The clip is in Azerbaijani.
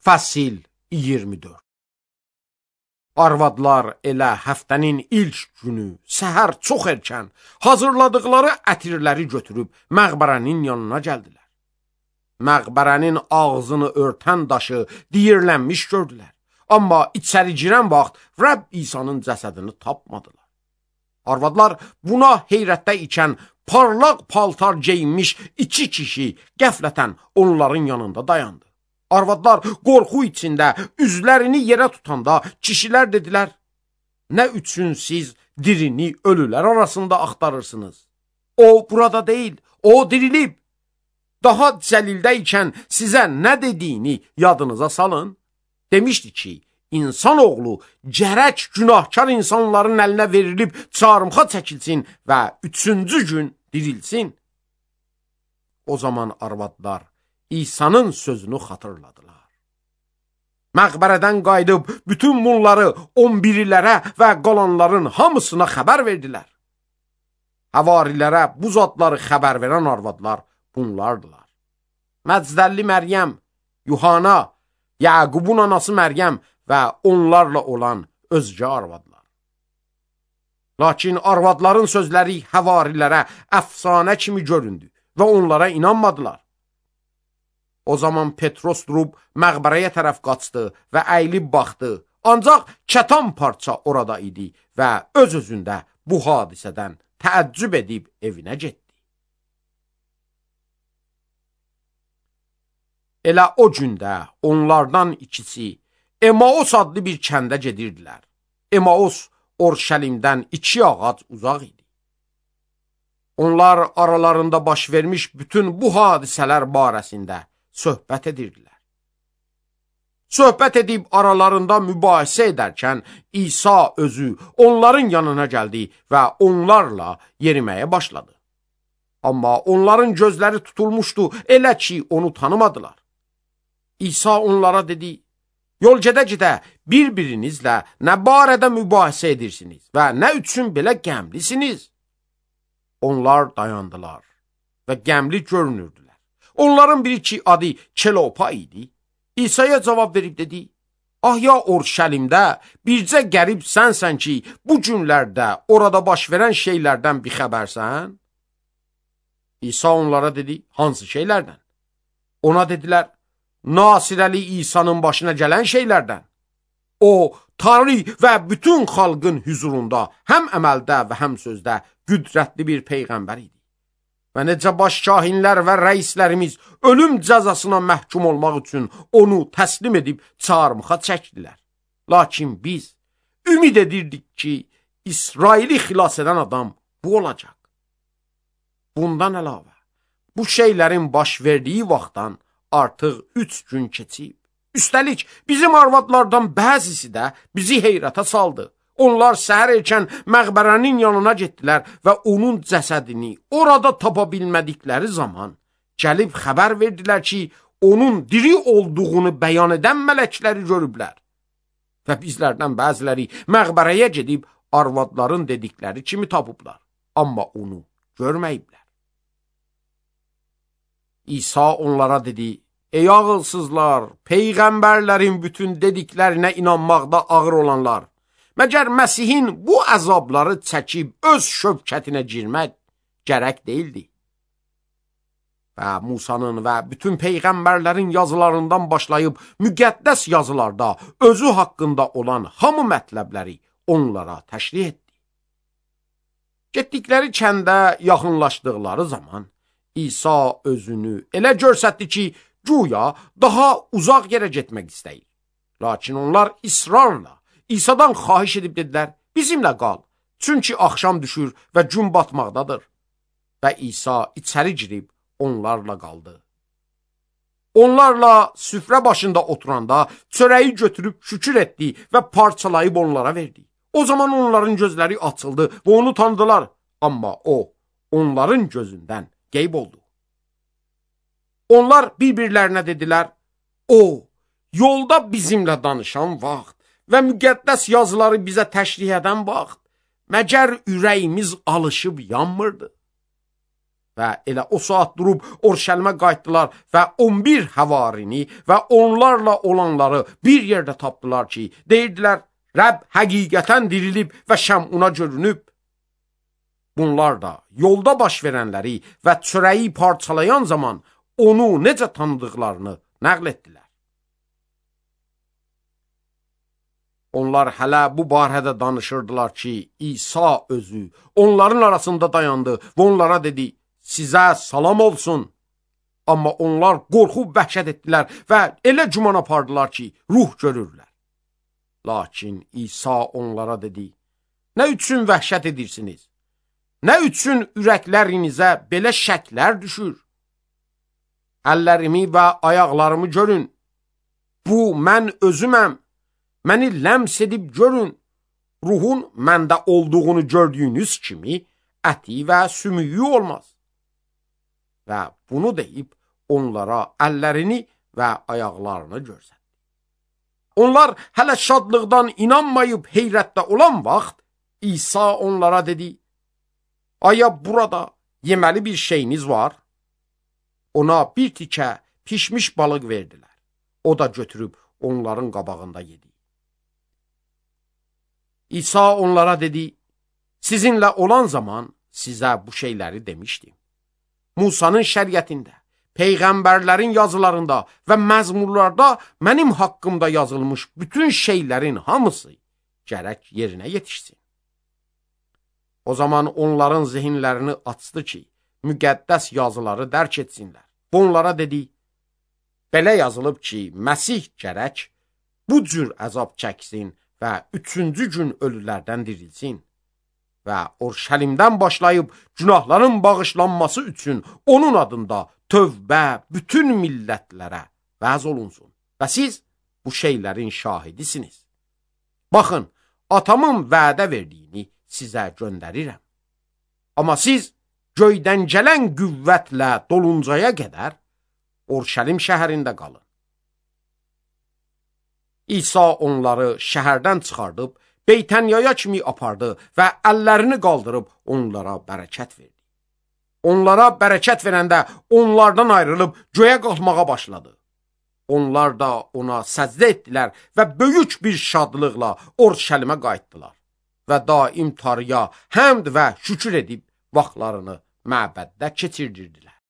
Fəsil 24. Arvadlar elə həftənin ilk günü səhər çox erkən hazırladıqları ətirləri götürüb məqbərənin yanına gəldilər. Məqbərənin ağzını örtən daşı diyirlənmiş gördülər. Amma içəri girən vaxt Rəbb İsa'nın cəsədini tapmadılar. Arvadlar buna heyrətdə ikən parlaq paltar geyinmiş iki kişi qəflətən onların yanında dayandı. Arvadlar qorxu içində üzlərini yerə tutanda kişilər dedilər, nə üçün siz dirini ölülər arasında axtarırsınız? O burada deyil, o dirilib. Daha cəlildə ikən sizə nə dediyini yadınıza salın. Demişdi ki, insanoğlu gərək günahkar insanların əlinə verilib çarmıxa çəkilsin və 3-cü gün dirilsin. O zaman arvadlar İsa'nın sözünü xatırladılar. Məqbərədən qayıdıb bütün bunları 11'lərə və qalanların hamısına xəbər verdilər. Həvarilərə bu zadları xəbər verən arvadlar bunlardılar. Məcdəlli Məryəm, Yuhana, Yaqubun anası Məryəm və onlarla olan özgə arvadlar. Lakin arvadların sözləri həvarilərə əfsanə kimi göründü və onlara inanmadılar. O zaman Petros durub məqbərəyə tərəf qaçdı və əyilib baxdı. Ancaq kətan parça orada idi və öz-özündə bu hadisədən təəccüb edib evinə getdi. Elə o gündə onlardan ikisi Emaus adlı bir kəndə gedirdilər. Emaus Orşəlimdən 2 ağac uzaq idi. Onlar aralarında baş vermiş bütün bu hadisələr barəsində söhbət edirdilər. Söhbət edib aralarında mübahisə edərkən İsa özü onların yanına gəldi və onlarla yeriməyə başladı. Amma onların gözləri tutulmuşdu, elə ki onu tanımadılar. İsa onlara dedi, yol gedə-gedə bir-birinizlə nə barədə mübahisə edirsiniz və nə üçün belə qəmlisiniz? Onlar dayandılar və qəmli görünürdülər. Onların biri ki adı Kelopa idi, İsa'ya cavab verib dedi, ah ya Orşəlimdə bircə qərib sənsən ki, bu günlərdə orada baş verən şeylərdən bir xəbərsən? İsa onlara dedi, hansı şeylərdən? Ona dedilər, Nasirəli İsa'nın başına gələn şeylərdən. O, Tanrı və bütün xalqın hüzurunda həm əməldə və həm sözdə qüdrətli bir peyğəmbər idi. Və necə başkahinlər və rəislərimiz ölüm cəzasına məhkum olmaq üçün onu təslim edib çarmıxa çəkdilər. Lakin biz ümid edirdik ki, İsraili xilas edən adam bu olacaq. Bundan əlavə, bu şeylərin baş verdiyi vaxtdan artıq 3 gün keçib. Üstəlik, bizim arvadlardan bəzisi də bizi heyrətə saldı. Onlar səhər erkən məqbərənin yanına getdilər və onun cəsədini orada tapa bilmədikləri zaman gəlib xəbər verdilər ki, onun diri olduğunu bəyan edən mələkləri görüblər. Və bizlərdən bəziləri məqbərəyə gedib arvadların dedikləri kimi tapıblar, amma onu görməyiblər. İsa onlara dedi, ey ağılsızlar, peyğəmbərlərin bütün dediklərinə inanmaqda ağır olanlar, məgər Məsihin bu əzabları çəkib öz şövkətinə girmək gərək deyildi. Və Musanın və bütün peyğəmbərlərin yazılarından başlayıb müqəddəs yazılarda özü haqqında olan hamı mətləbləri onlara təşrih etdi. Getdikləri kəndə yaxınlaşdıqları zaman İsa özünü elə görsətdi ki, güya daha uzaq yerə getmək istəyir. Lakin onlar israrla İsa'dan xahiş edib dedilər, bizimlə qal, çünki axşam düşür və gün batmaqdadır. Və İsa içəri girib onlarla qaldı. Onlarla süfrə başında oturanda çörəyi götürüb şükür etdi və parçalayıb onlara verdi. O zaman onların gözləri açıldı və onu tanıdılar, amma o, onların gözündən qeyb oldu. Onlar bir-birlərinə dedilər, o, yolda bizimlə danışan vaxt və müqəddəs yazıları bizə təşrih edən vaxt, məgər ürəyimiz alışıb yanmırdı? Və elə o saat durub Orşəlimə qayıtdılar və 11 həvarini və onlarla olanları bir yerdə tapdılar ki, deyirdilər, Rəbb həqiqətən dirilib və Şəmuna görünüb. Bunlar da yolda baş verənləri və çörəyi parçalayan zaman onu necə tanıdıqlarını nəql etdilər. Onlar hələ bu barədə danışırdılar ki, İsa özü onların arasında dayandı və onlara dedi, sizə salam olsun. Amma onlar qorxub vəhşət etdilər və elə güman apardılar ki, ruh görürlər. Lakin İsa onlara dedi, nə üçün vəhşət edirsiniz? Nə üçün ürəklərinizə belə şəklər düşür? Əllərimi və ayaqlarımı görün. Bu, mən özüməm. Məni ləms edib görün. Ruhun məndə olduğunu gördüyünüz kimi, əti və sümüyü olmaz. Və bunu deyib, onlara əllərini və ayaqlarını göstərdi. Onlar hələ şadlıqdan inanmayıb heyrətdə olan vaxt, İsa onlara dedi, aya burada yeməli bir şeyiniz var? Ona bir tikə pişmiş balıq verdilər. O da götürüb onların qabağında yedi. İsa onlara dedi, sizinlə olan zaman sizə bu şeyləri demişdim. Musanın şəriətində, peyğəmbərlərin yazılarında və məzmurlarda mənim haqqımda yazılmış bütün şeylərin hamısı gərək yerinə yetişsin. O zaman onların zihinlərini açdı ki, müqəddəs yazıları dərk etsinlər. Onlara dedi, belə yazılıb ki, Məsih gərək bu cür əzab çəksin və 3-cü gün ölülərdən dirilsin. Və Orşəlimdən başlayıb günahların bağışlanması üçün onun adında tövbə bütün millətlərə vəz olunsun. Və siz bu şeylərin şahidisiniz. Baxın, atamın vədə verdiyini sizə göndərirəm. Amma siz göydən gələn qüvvətlə doluncaya qədər Orşəlim şəhərində qalın. İsa onları şəhərdən çıxardıb, Beytənyaya kimi apardı və əllərini qaldırıb onlara bərəkət verdi. Onlara bərəkət verəndə onlardan ayrılıb göyə qalxmağa başladı. Onlar da ona səcdə etdilər və böyük bir şadlıqla Orşəlimə qayıtdılar və daim Tanrıya həmd və şükür edib vaxtlarını məbəddə keçirdirdilər.